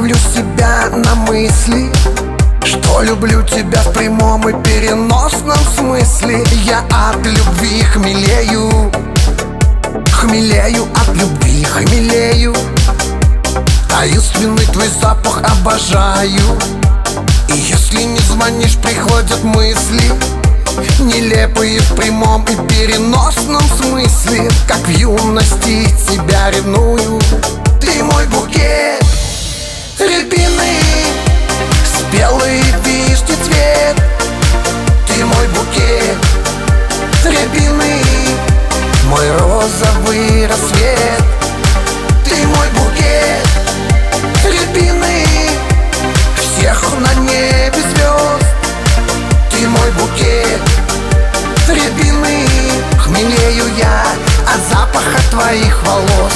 ловлю себя на мысли, что люблю тебя в прямом и переносном смысле. Я от любви хмелею, хмелею от любви, хмелею. Таинственный твой запах обожаю. И если не звонишь, приходят мысли нелепые в прямом и переносном смысле. Как в юности тебя ревную. Ты мой букет рябины, спелый вишни цвет. Ты мой букет рябины, мой розовый рассвет. Ты мой букет рябины, всех на небе звезд. Ты мой букет рябины, хмелею я от запаха твоих волос.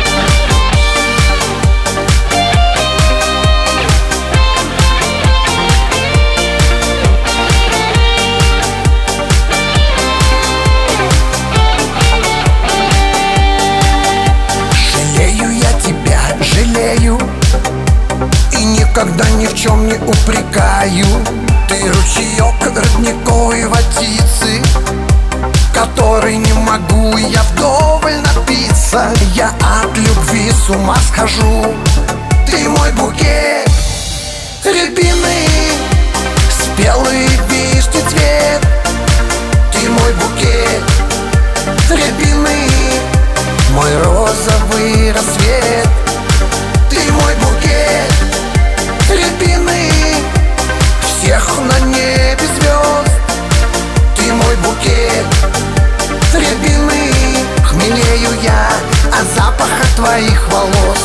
И никогда ни в чем не упрекаю. Ты ручеек родниковой водицы, которой не могу я вдоволь напиться. Я от любви с ума схожу. Ты мой букет рябины, спелый вишни цвет. Ты мой букет рябины, мой розовый рассвет. Ты мой букет рябины, всех на небе звезд. Ты мой букет рябины, хмелею я от запаха твоих волос.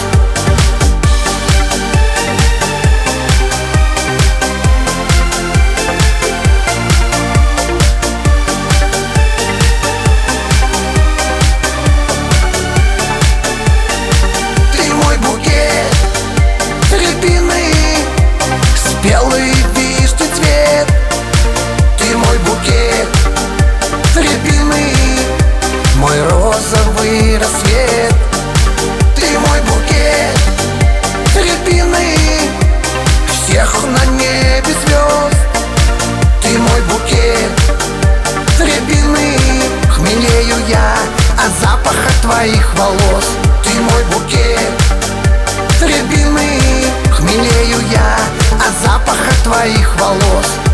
Белый вишни цвет. Ты мой букет рябины, мой розовый рассвет. Ты мой букет рябины, всех на небе звезд. Ты мой букет рябины, хмелею я от запаха твоих волос. Ты мой букет рябины, хмелею я от запаха твоих волос.